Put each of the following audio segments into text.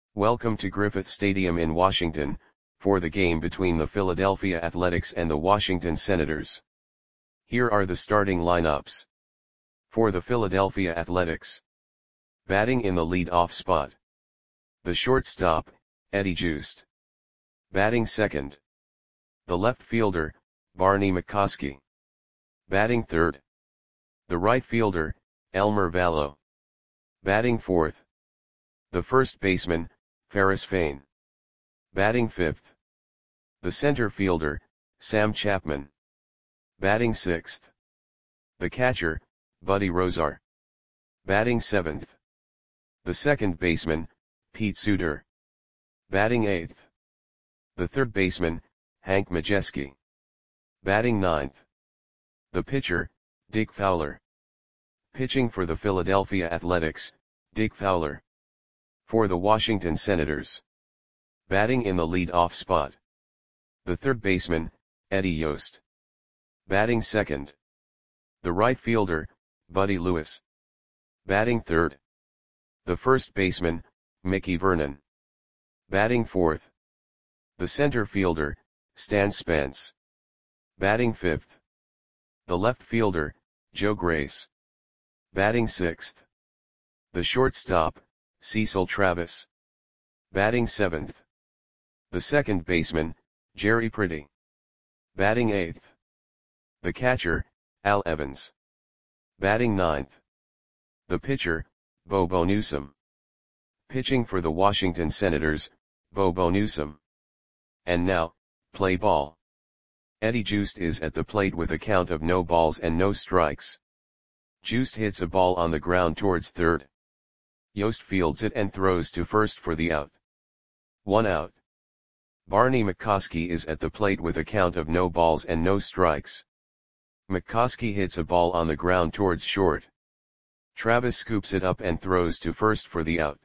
Welcome to Griffith Stadium in Washington, for the game between the Philadelphia Athletics and the Washington Senators. Here are the starting lineups. For the Philadelphia Athletics. Batting in the lead-off spot. The shortstop, Eddie Joost. Batting second. The left fielder, Barney McCoskey. Batting third. The right fielder, Elmer Valo. Batting fourth. The first baseman, Ferris Fain. Batting fifth. The center fielder, Sam Chapman. Batting sixth. The catcher, Buddy Rozar. Batting seventh. The second baseman, Pete Suter. Batting eighth. The third baseman, Hank Majeski. Batting ninth. The pitcher, Dick Fowler. Pitching for the Philadelphia Athletics, Dick Fowler. For the Washington Senators. Batting in the lead-off spot. The third baseman, Eddie Yost. Batting second. The right fielder, Buddy Lewis. Batting third. The first baseman, Mickey Vernon. Batting fourth. The center fielder, Stan Spence. Batting fifth. The left fielder, Joe Grace. Batting sixth. The shortstop, Cecil Travis. Batting seventh. The second baseman, Jerry Pretty. Batting eighth. The catcher, Al Evans. Batting ninth. The pitcher, Bobo Newsom. Pitching for the Washington Senators, Bobo Newsom. And now, play ball. Eddie Joost is at the plate with a count of no balls and no strikes. Joost hits a ball on the ground towards third. Yost fields it and throws to first for the out. 1 out. Barney McCoskey is at the plate with a count of no balls and no strikes. McCoskey hits a ball on the ground towards short. Travis scoops it up and throws to first for the out.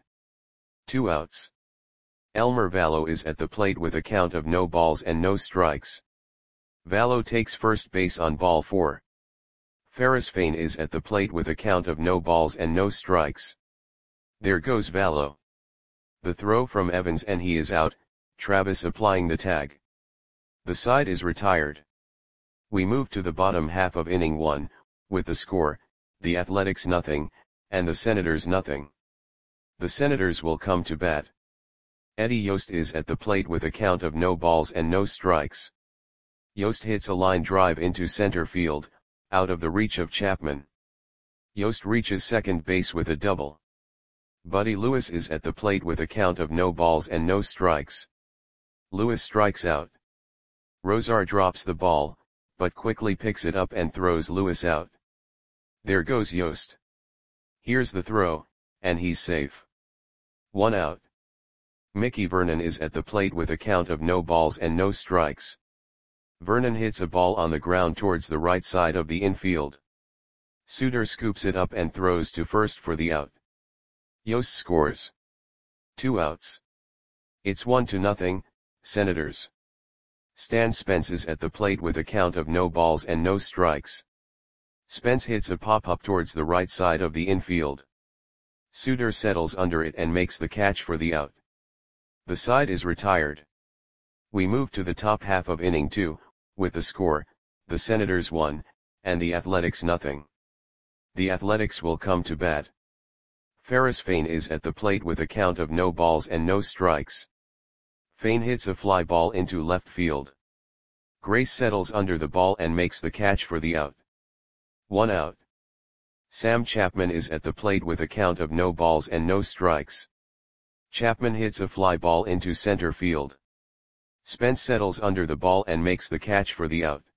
2 outs. Elmer Valo is at the plate with a count of no balls and no strikes. Valo takes first base on ball 4. Ferris Fain is at the plate with a count of no balls and no strikes. There goes Valo. The throw from Evans and he is out, Travis applying the tag. The side is retired. We move to the bottom half of inning 1, with the score, the Athletics nothing, and the Senators nothing. The Senators will come to bat. Eddie Yost is at the plate with a count of no balls and no strikes. Yost hits a line drive into center field, out of the reach of Chapman. Yost reaches second base with a double. Buddy Lewis is at the plate with a count of no balls and no strikes. Lewis strikes out. Rozar drops the ball, but quickly picks it up and throws Lewis out. There goes Yost. Here's the throw, and he's safe. 1 out. Mickey Vernon is at the plate with a count of no balls and no strikes. Vernon hits a ball on the ground towards the right side of the infield. Suter scoops it up and throws to first for the out. Yost scores. 2 outs. It's 1-0, Senators. Stan Spence is at the plate with a count of no balls and no strikes. Spence hits a pop-up towards the right side of the infield. Suter settles under it and makes the catch for the out. The side is retired. We move to the top half of inning 2, with the score, the Senators 1, and the Athletics nothing. The Athletics will come to bat. Ferris Fain is at the plate with a count of no balls and no strikes. Fain hits a fly ball into left field. Grace settles under the ball and makes the catch for the out. 1 out. Sam Chapman is at the plate with a count of no balls and no strikes. Chapman hits a fly ball into center field. Spence settles under the ball and makes the catch for the out.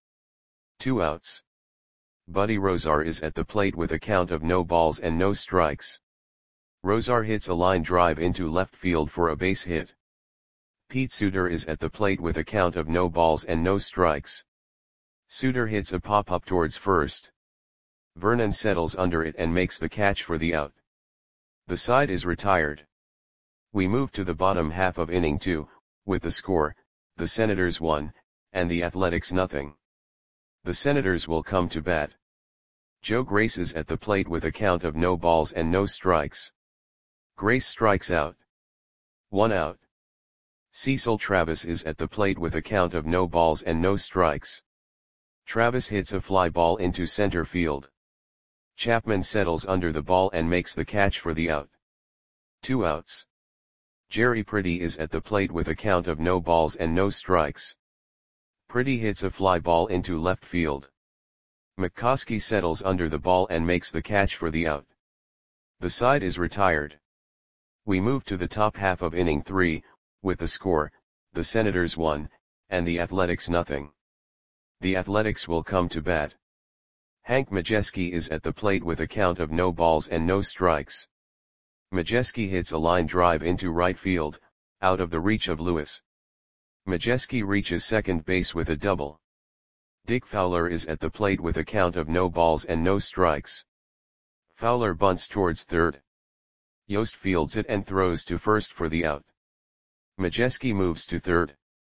2 outs. Buddy Rozar is at the plate with a count of no balls and no strikes. Rozar hits a line drive into left field for a base hit. Pete Suter is at the plate with a count of no balls and no strikes. Suter hits a pop-up towards first. Vernon settles under it and makes the catch for the out. The side is retired. We move to the bottom half of inning 2, with the score, the Senators 1, and the Athletics nothing. The Senators will come to bat. Joe Grace is at the plate with a count of no balls and no strikes. Grace strikes out. 1 out. Cecil Travis is at the plate with a count of no balls and no strikes. Travis hits a fly ball into center field. Chapman settles under the ball and makes the catch for the out. 2 outs. Jerry Pretty is at the plate with a count of no balls and no strikes. Pretty hits a fly ball into left field. McCoskey settles under the ball and makes the catch for the out. The side is retired. We move to the top half of inning 3, with the score, the Senators 1, and the Athletics nothing. The Athletics will come to bat. Hank Majeski is at the plate with a count of no balls and no strikes. Majeski hits a line drive into right field, out of the reach of Lewis. Majeski reaches second base with a double. Dick Fowler is at the plate with a count of no balls and no strikes. Fowler bunts towards third. Yost fields it and throws to first for the out. Majeski moves to third.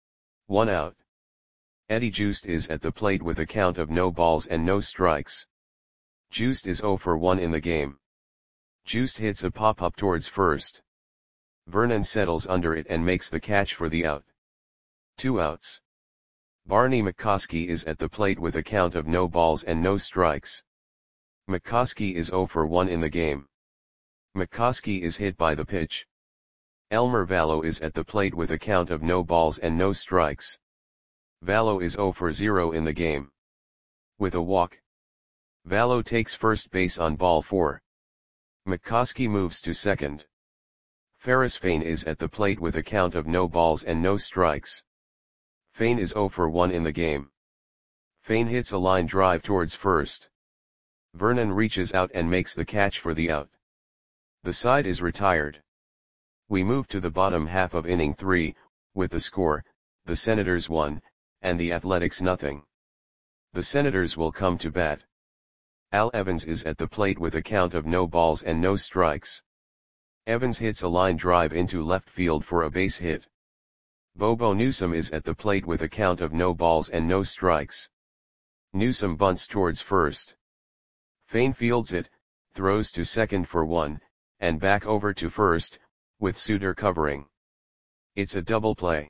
1 out. Eddie Joost is at the plate with a count of no balls and no strikes. Joost is 0 for 1 in the game. Joost hits a pop-up towards first. Vernon settles under it and makes the catch for the out. 2 outs. Barney McCoskey is at the plate with a count of no balls and no strikes. McCoskey is 0 for 1 in the game. McCoskey is hit by the pitch. Elmer Vallow is at the plate with a count of no balls and no strikes. Vallow is 0 for 0 in the game. With a walk. Vallow takes first base on ball 4. McCoskey moves to second. Ferris Fain is at the plate with a count of no balls and no strikes. Fain is 0 for 1 in the game. Fain hits a line drive towards first. Vernon reaches out and makes the catch for the out. The side is retired. We move to the bottom half of inning 3, with the score, the Senators 1, and the Athletics nothing. The Senators will come to bat. Al Evans is at the plate with a count of no balls and no strikes. Evans hits a line drive into left field for a base hit. Bobo Newsom is at the plate with a count of no balls and no strikes. Newsom bunts towards first. Fain fields it, throws to second for 1, and back over to first, with Suter covering. It's a double play.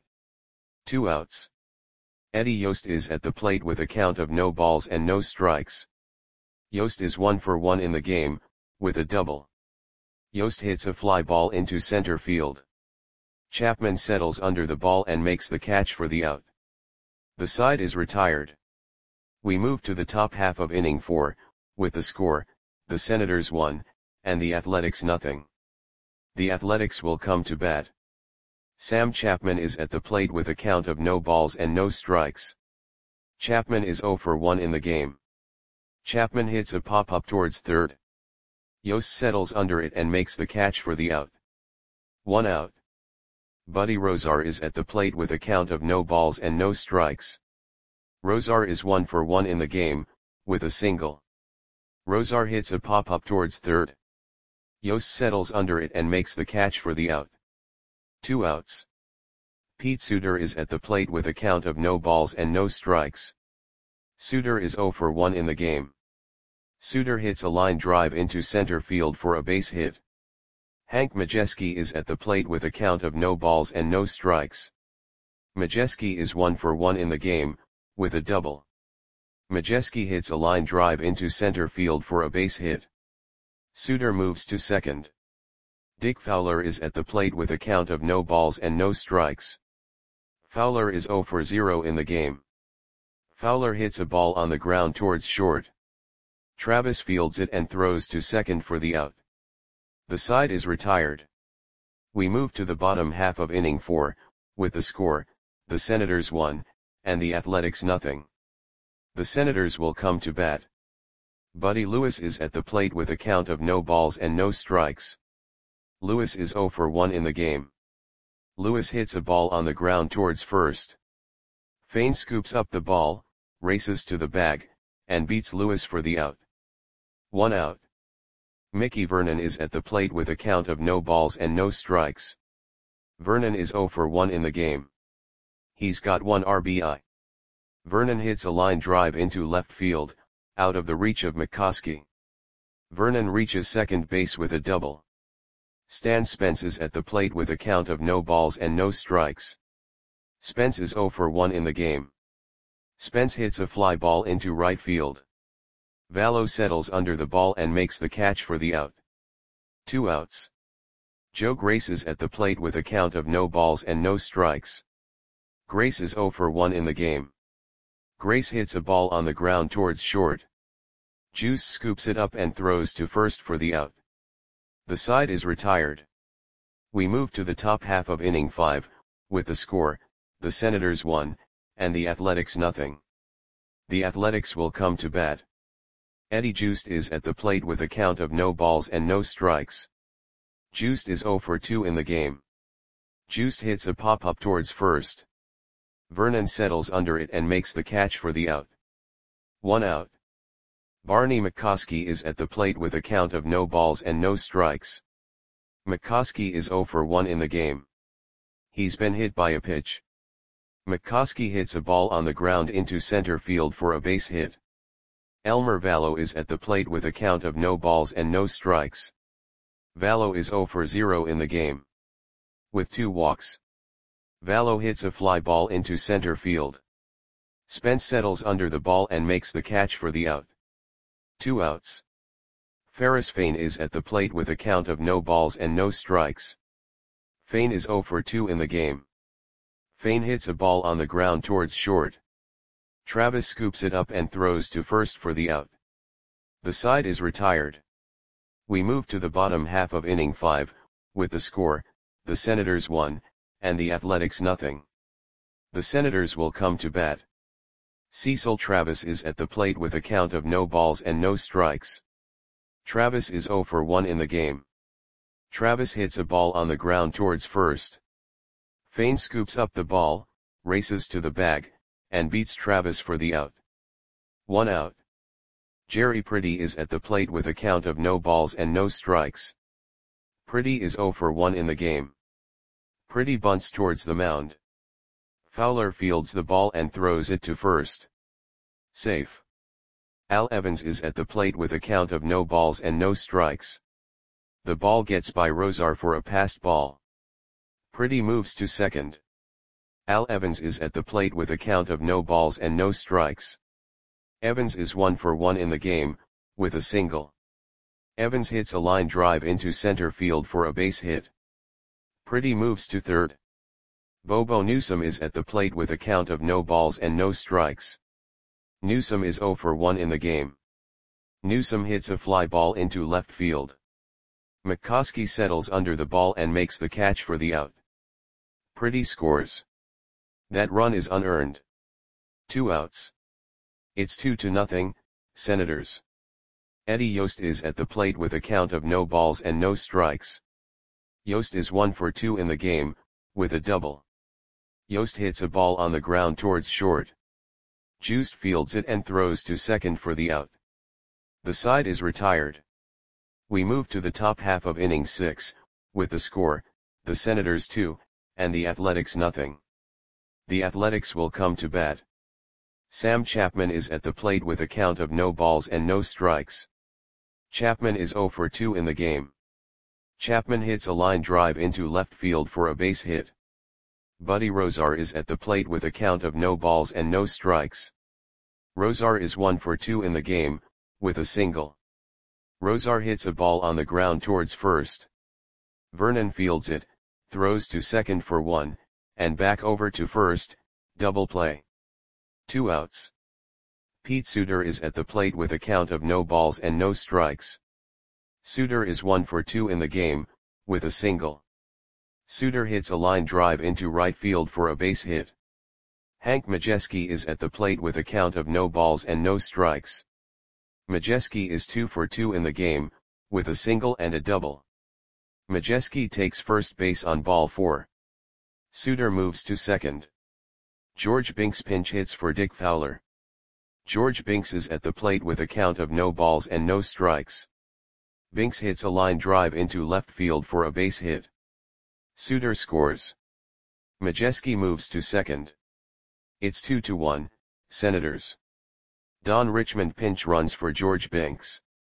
2 outs. Eddie Yost is at the plate with a count of no balls and no strikes. Yost is 1 for 1 in the game, with a double. Yost hits a fly ball into center field. Chapman settles under the ball and makes the catch for the out. The side is retired. We move to the top half of inning 4, with the score, the Senators 1, and the Athletics nothing. The Athletics will come to bat. Sam Chapman is at the plate with a count of no balls and no strikes. Chapman is 0 for 1 in the game. Chapman hits a pop-up towards third. Yost settles under it and makes the catch for the out. 1 out. Buddy Rozar is at the plate with a count of no balls and no strikes. Rozar is 1 for 1 in the game, with a single. Rozar hits a pop-up towards third. Yost settles under it and makes the catch for the out. 2 outs. Pete Suter is at the plate with a count of no balls and no strikes. Suter is 0 for 1 in the game. Suter hits a line drive into center field for a base hit. Hank Majeski is at the plate with a count of no balls and no strikes. Majeski is 1 for 1 in the game, with a double. Majeski hits a line drive into center field for a base hit. Suter moves to second. Dick Fowler is at the plate with a count of no balls and no strikes. Fowler is 0 for 0 in the game. Fowler hits a ball on the ground towards short. Travis fields it and throws to second for the out. The side is retired. We move to the bottom half of inning 4, with the score, the Senators 1, and the Athletics nothing. The Senators will come to bat. Buddy Lewis is at the plate with a count of no balls and no strikes. Lewis is 0 for 1 in the game. Lewis hits a ball on the ground towards first. Fain scoops up the ball, races to the bag, and beats Lewis for the out. 1 out. Mickey Vernon is at the plate with a count of no balls and no strikes. Vernon is 0 for 1 in the game. He's got 1 RBI. Vernon hits a line drive into left field, out of the reach of McCoskey. Vernon reaches second base with a double. Stan Spence is at the plate with a count of no balls and no strikes. Spence is 0 for 1 in the game. Spence hits a fly ball into right field. Vallo settles under the ball and makes the catch for the out. 2 outs. Joe Grace is at the plate with a count of no balls and no strikes. Grace is 0 for 1 in the game. Grace hits a ball on the ground towards short. Juice scoops it up and throws to first for the out. The side is retired. We move to the top half of inning 5, with the score, the Senators 1, and the Athletics nothing. The Athletics will come to bat. Eddie Joost is at the plate with a count of no balls and no strikes. Joost is 0 for 2 in the game. Joost hits a pop-up towards first. Vernon settles under it and makes the catch for the out. 1 out. Barney McCoskey is at the plate with a count of no balls and no strikes. McCoskey is 0 for 1 in the game. He's been hit by a pitch. McCoskey hits a ball on the ground into center field for a base hit. Elmer Vallo is at the plate with a count of no balls and no strikes. Vallo is 0 for 0 in the game. With 2 walks. Vallo hits a fly ball into center field. Spence settles under the ball and makes the catch for the out. 2 outs. Ferris Fain is at the plate with a count of no balls and no strikes. Fain is 0 for 2 in the game. Fain hits a ball on the ground towards short. Travis scoops it up and throws to first for the out. The side is retired. We move to the bottom half of inning 5, with the score, the Senators 1, and the Athletics nothing. The Senators will come to bat. Cecil Travis is at the plate with a count of no balls and no strikes. Travis is 0 for 1 in the game. Travis hits a ball on the ground towards first. Fain scoops up the ball, races to the bag, and beats Travis for the out. 1 out. Jerry Pretty is at the plate with a count of no balls and no strikes. Pretty is 0 for 1 in the game. Pretty bunts towards the mound. Fowler fields the ball and throws it to first. Safe. Al Evans is at the plate with a count of no balls and no strikes. The ball gets by Rosar for a passed ball. Pretty moves to second. Al Evans is at the plate with a count of no balls and no strikes. Evans is 1 for 1 in the game, with a single. Evans hits a line drive into center field for a base hit. Pretty moves to third. Bobo Newsome is at the plate with a count of no balls and no strikes. Newsome is 0 for 1 in the game. Newsome hits a fly ball into left field. McCoskey settles under the ball and makes the catch for the out. Pretty scores. That run is unearned. 2 outs. It's 2-0, Senators. Eddie Yost is at the plate with a count of no balls and no strikes. Yost is 1 for 2 in the game, with a double. Yost hits a ball on the ground towards short. Joost fields it and throws to second for the out. The side is retired. We move to the top half of inning 6, with the score, the Senators 2, and the Athletics nothing. The Athletics will come to bat. Sam Chapman is at the plate with a count of no balls and no strikes. Chapman is 0 for 2 in the game. Chapman hits a line drive into left field for a base hit. Buddy Rosar is at the plate with a count of no balls and no strikes. Rosar is 1 for 2 in the game, with a single. Rosar hits a ball on the ground towards first. Vernon fields it, throws to second for 1, and back over to first, double play. 2 outs. Pete Suter is at the plate with a count of no balls and no strikes. Suter is 1 for 2 in the game, with a single. Suter hits a line drive into right field for a base hit. Hank Majeski is at the plate with a count of no balls and no strikes. Majeski is 2 for 2 in the game, with a single and a double. Majeski takes first base on ball 4. Suter moves to second. George Binks pinch hits for Dick Fowler. George Binks is at the plate with a count of no balls and no strikes. Binks hits a line drive into left field for a base hit. Suter scores. Majeski moves to second. It's 2-1, Senators. Don Richmond pinch runs for George Binks.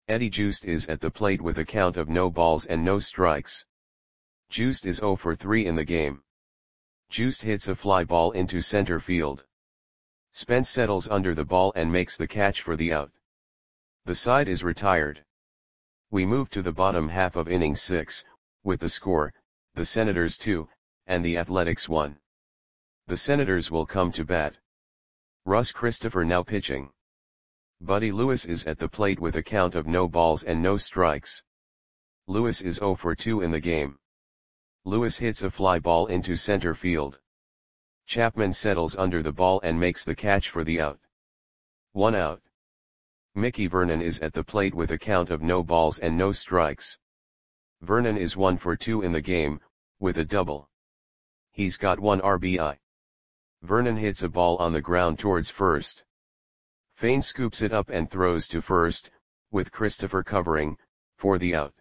Eddie Joost is at the plate with a count of no balls and no strikes. Joost is 0 for 3 in the game. Joost hits a fly ball into center field. Spence settles under the ball and makes the catch for the out. The side is retired. We move to the bottom half of inning 6, with the score, the Senators 2, and the Athletics 1. The Senators will come to bat. Russ Christopher now pitching. Buddy Lewis is at the plate with a count of no balls and no strikes. Lewis is 0 for 2 in the game. Lewis hits a fly ball into center field. Chapman settles under the ball and makes the catch for the out. 1 out. Mickey Vernon is at the plate with a count of no balls and no strikes. Vernon is 1 for 2 in the game, with a double. He's got 1 RBI. Vernon hits a ball on the ground towards first. Fane scoops it up and throws to first, with Christopher covering, for the out.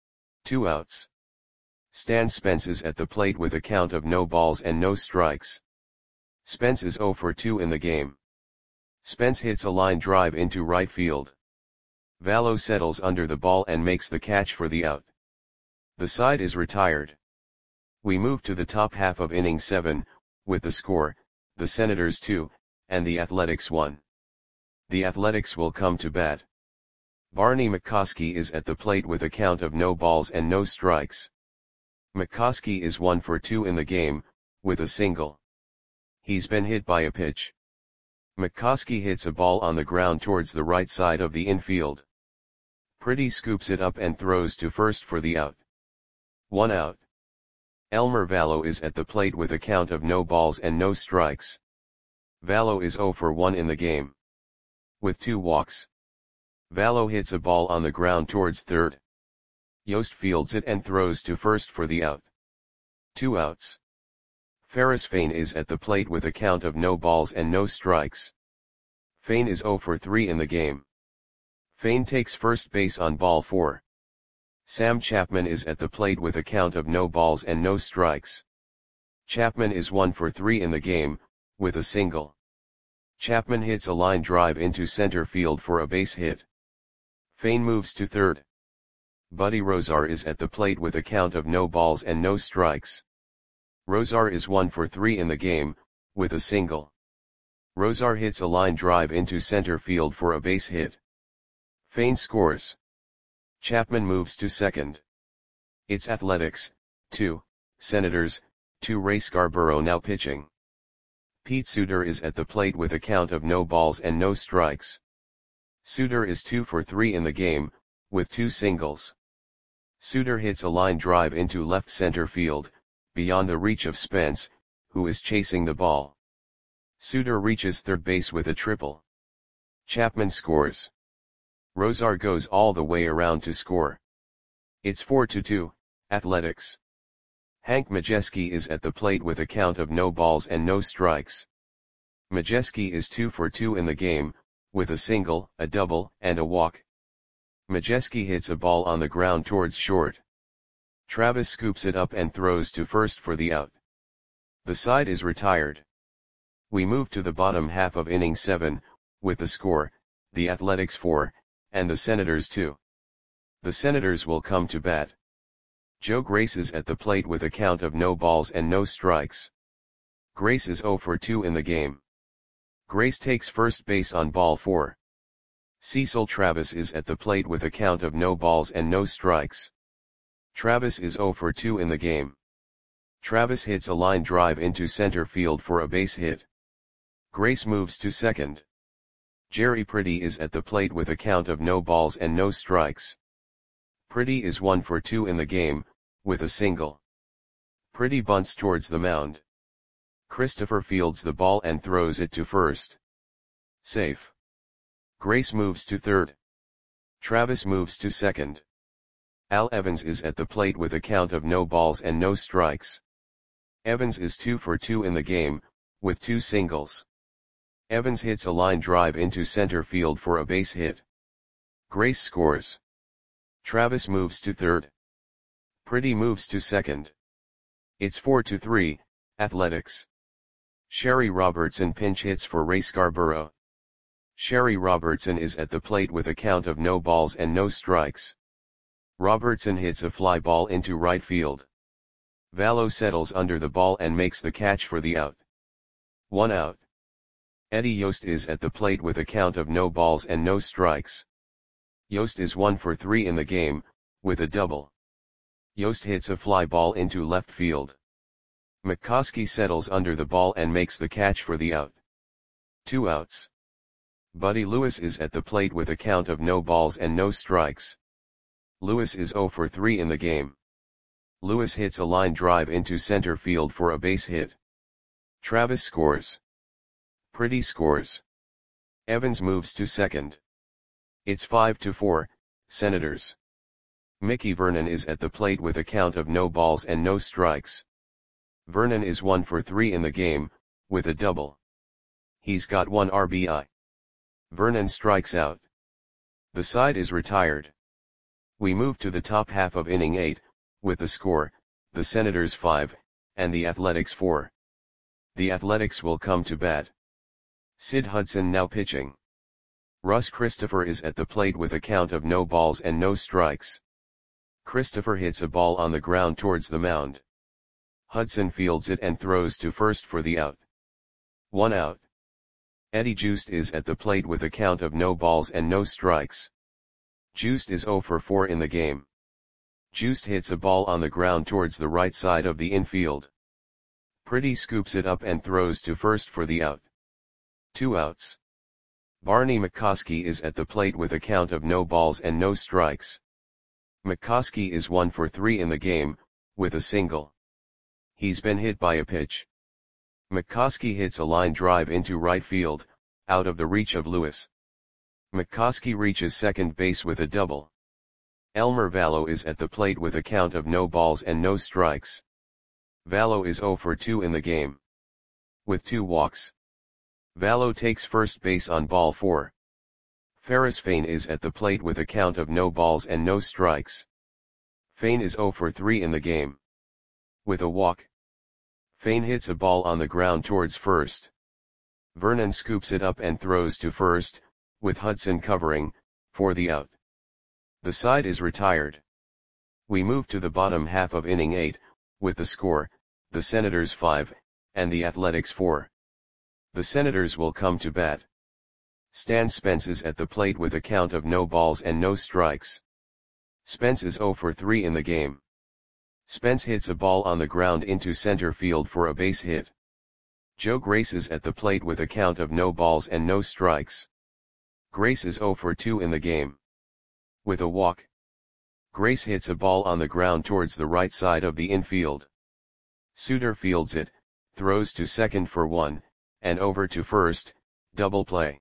2 outs. Stan Spence is at the plate with a count of no balls and no strikes. Spence is 0 for 2 in the game. Spence hits a line drive into right field. Vallo settles under the ball and makes the catch for the out. The side is retired. We move to the top half of inning 7, with the score, the Senators 2, and the Athletics 1. The Athletics will come to bat. Barney McCoskey is at the plate with a count of no balls and no strikes. McCoskey is 1 for 2 in the game, with a single. He's been hit by a pitch. McCoskey hits a ball on the ground towards the right side of the infield. Pretty scoops it up and throws to first for the out. 1 out. Elmer Vallo is at the plate with a count of no balls and no strikes. Vallo is 0 for 1 in the game. With 2 walks. Vallo hits a ball on the ground towards third. Yost fields it and throws to first for the out. 2 outs. Ferris Fane is at the plate with a count of no balls and no strikes. Fane is 0 for 3 in the game. Fane takes first base on ball 4. Sam Chapman is at the plate with a count of no balls and no strikes. Chapman is 1 for 3 in the game, with a single. Chapman hits a line drive into center field for a base hit. Fane moves to third. Buddy Rozar is at the plate with a count of no balls and no strikes. Rozar is 1 for 3 in the game, with a single. Rozar hits a line drive into center field for a base hit. Fane scores. Chapman moves to second. It's Athletics, 2, Senators, 2. Ray Scarborough now pitching. Pete Suter is at the plate with a count of no balls and no strikes. Suter is 2 for 3 in the game, with 2 singles. Suter hits a line drive into left center field, beyond the reach of Spence, who is chasing the ball. Suter reaches third base with a triple. Chapman scores. Rozar goes all the way around to score. It's 4-2, Athletics. Hank Majeski is at the plate with a count of no balls and no strikes. Majeski is 2 for 2 in the game, with a single, a double, and a walk. Majeski hits a ball on the ground towards short. Travis scoops it up and throws to first for the out. The side is retired. We move to the bottom half of inning 7, with the score, the Athletics 4, and the Senators 2. The Senators will come to bat. Joe Grace is at the plate with a count of no balls and no strikes. Grace is 0 for 2 in the game. Grace takes first base on ball 4. Cecil Travis is at the plate with a count of no balls and no strikes. Travis is 0 for 2 in the game. Travis hits a line drive into center field for a base hit. Grace moves to second. Jerry Pretty is at the plate with a count of no balls and no strikes. Pretty is 1 for 2 in the game, with a single. Pretty bunts towards the mound. Christopher fields the ball and throws it to first. Safe. Grace moves to third. Travis moves to second. Al Evans is at the plate with a count of no balls and no strikes. Evans is 2 for 2 in the game, with 2 singles. Evans hits a line drive into center field for a base hit. Grace scores. Travis moves to third. Pretty moves to second. It's 4-3, Athletics. Sherry Robertson pinch hits for Ray Scarborough. Sherry Robertson is at the plate with a count of no balls and no strikes. Robertson hits a fly ball into right field. Vallo settles under the ball and makes the catch for the out. 1 out. Eddie Yost is at the plate with a count of no balls and no strikes. Yost is 1 for 3 in the game, with a double. Yost hits a fly ball into left field. McCoskey settles under the ball and makes the catch for the out. 2 outs. Buddy Lewis is at the plate with a count of no balls and no strikes. Lewis is 0 for 3 in the game. Lewis hits a line drive into center field for a base hit. Travis scores. Pretty scores. Evans moves to second. It's 5-4, Senators. Mickey Vernon is at the plate with a count of no balls and no strikes. Vernon is 1 for 3 in the game, with a double. He's got 1 RBI. Vernon strikes out. The side is retired. We move to the top half of inning 8, with the score, the Senators 5, and the Athletics 4. The Athletics will come to bat. Sid Hudson now pitching. Russ Christopher is at the plate with a count of no balls and no strikes. Christopher hits a ball on the ground towards the mound. Hudson fields it and throws to first for the out. 1 out. Eddie Joost is at the plate with a count of no balls and no strikes. Joost is 0 for 4 in the game. Joost hits a ball on the ground towards the right side of the infield. Pretty scoops it up and throws to first for the out. 2 outs. Barney McCoskey is at the plate with a count of no balls and no strikes. McCoskey is 1 for 3 in the game, with a single. He's been hit by a pitch. McCoskey hits a line drive into right field, out of the reach of Lewis. McCoskey reaches second base with a double. Elmer Vallo is at the plate with a count of no balls and no strikes. Vallo is 0 for 2 in the game. With 2 walks. Vallo takes first base on ball 4. Ferris Fain is at the plate with a count of no balls and no strikes. Fain is 0 for 3 in the game. With a walk. Fain hits a ball on the ground towards first. Vernon scoops it up and throws to first, with Hudson covering, for the out. The side is retired. We move to the bottom half of inning 8, with the score, the Senators 5, and the Athletics 4. The Senators will come to bat. Stan Spence is at the plate with a count of no balls and no strikes. Spence is 0 for 3 in the game. Spence hits a ball on the ground into center field for a base hit. Joe Grace is at the plate with a count of no balls and no strikes. Grace is 0 for 2 in the game. With a walk. Grace hits a ball on the ground towards the right side of the infield. Suter fields it, throws to second for 1, and over to first, double play.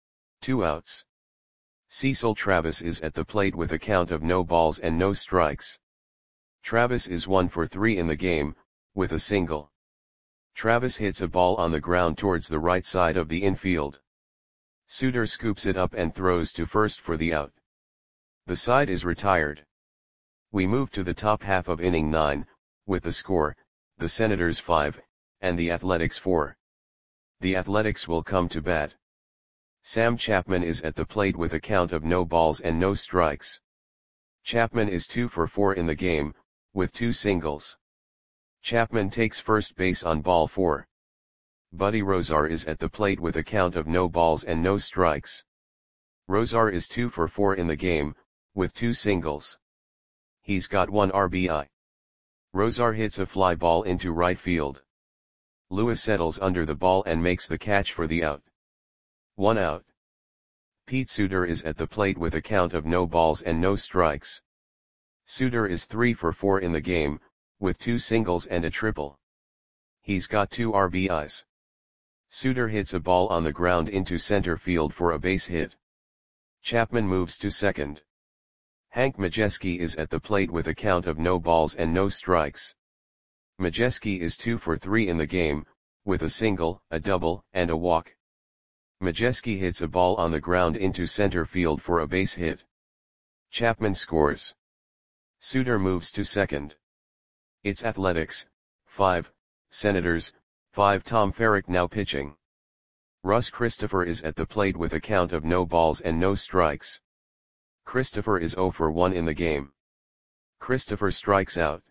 2 outs. Cecil Travis is at the plate with a count of no balls and no strikes. Travis is 1 for 3 in the game, with a single. Travis hits a ball on the ground towards the right side of the infield. Suter scoops it up and throws to first for the out. The side is retired. We move to the top half of inning 9, with the score, the Senators 5, and the Athletics 4. The Athletics will come to bat. Sam Chapman is at the plate with a count of no balls and no strikes. Chapman is 2 for 4 in the game, with 2 singles. Chapman takes first base on ball 4. Buddy Rozar is at the plate with a count of no balls and no strikes. Rozar is 2 for 4 in the game, with 2 singles. He's got 1 RBI. Rozar hits a fly ball into right field. Lewis settles under the ball and makes the catch for the out. 1 out. Pete Suter is at the plate with a count of no balls and no strikes. Suter is 3 for 4 in the game, with 2 singles and a triple. He's got 2 RBIs. Suter hits a ball on the ground into center field for a base hit. Chapman moves to second. Hank Majeski is at the plate with a count of no balls and no strikes. Majeski is 2 for 3 in the game, with a single, a double, and a walk. Majeski hits a ball on the ground into center field for a base hit. Chapman scores. Suter moves to second. It's Athletics, 5, Senators, 5. Tom Ferrick now pitching. Russ Christopher is at the plate with a count of no balls and no strikes. Christopher is 0 for 1 in the game. Christopher strikes out.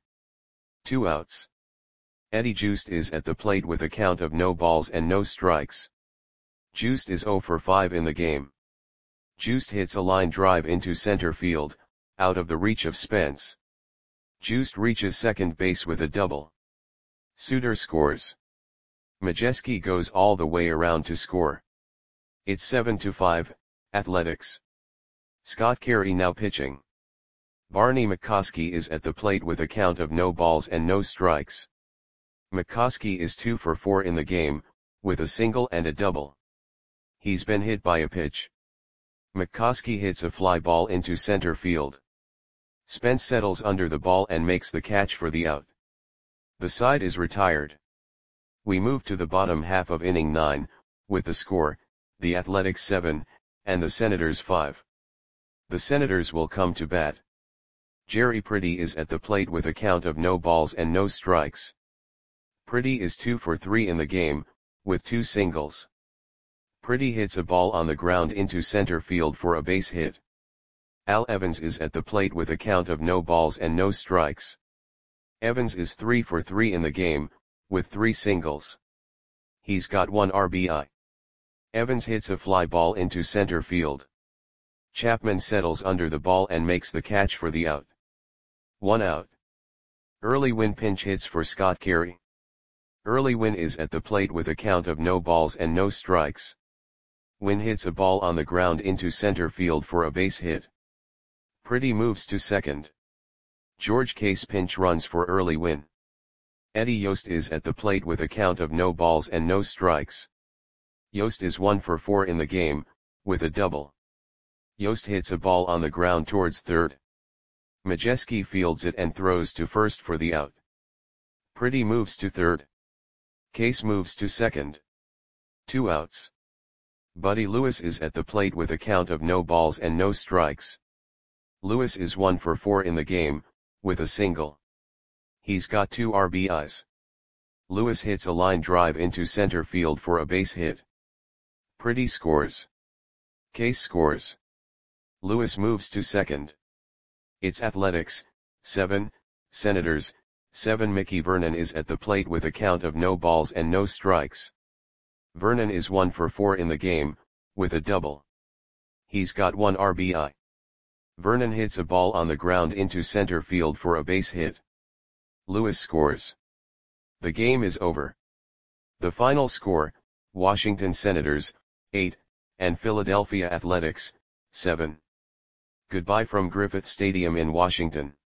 2 outs. Eddie Juiced is at the plate with a count of no balls and no strikes. Juiced is 0 for 5 in the game. Juiced hits a line drive into center field, out of the reach of Spence. Juiced reaches second base with a double. Suter scores. Majewski goes all the way around to score. It's 7-5, Athletics. Scott Carey now pitching. Barney McCoskey is at the plate with a count of no balls and no strikes. McCoskey is 2 for 4 in the game, with a single and a double. He's been hit by a pitch. McCoskey hits a fly ball into center field. Spence settles under the ball and makes the catch for the out. The side is retired. We move to the bottom half of inning 9, with the score, the Athletics 7, and the Senators 5. The Senators will come to bat. Jerry Pretty is at the plate with a count of no balls and no strikes. Pretty is 2 for 3 in the game, with 2 singles. Pretty hits a ball on the ground into center field for a base hit. Al Evans is at the plate with a count of no balls and no strikes. Evans is 3 for 3 in the game, with 3 singles. He's got 1 RBI. Evans hits a fly ball into center field. Chapman settles under the ball and makes the catch for the out. 1 out. Early Win pinch hits for Scott Carey. Early Win is at the plate with a count of no balls and no strikes. Win hits a ball on the ground into center field for a base hit. Pretty moves to second. George Case pinch runs for Early Win. Eddie Yost is at the plate with a count of no balls and no strikes. Yost is 1 for 4 in the game, with a double. Yost hits a ball on the ground towards third. Majewski fields it and throws to first for the out. Pretty moves to third. Case moves to second. 2 outs. Buddy Lewis is at the plate with a count of no balls and no strikes. Lewis is 1 for 4 in the game, with a single. He's got 2 RBIs. Lewis hits a line drive into center field for a base hit. Pretty scores. Case scores. Lewis moves to second. It's Athletics, 7, Senators, 7. Mickey Vernon is at the plate with a count of no balls and no strikes. Vernon is 1 for 4 in the game, with a double. He's got 1 RBI. Vernon hits a ball on the ground into center field for a base hit. Lewis scores. The game is over. The final score, Washington Senators, 8, and Philadelphia Athletics, 7. Goodbye from Griffith Stadium in Washington.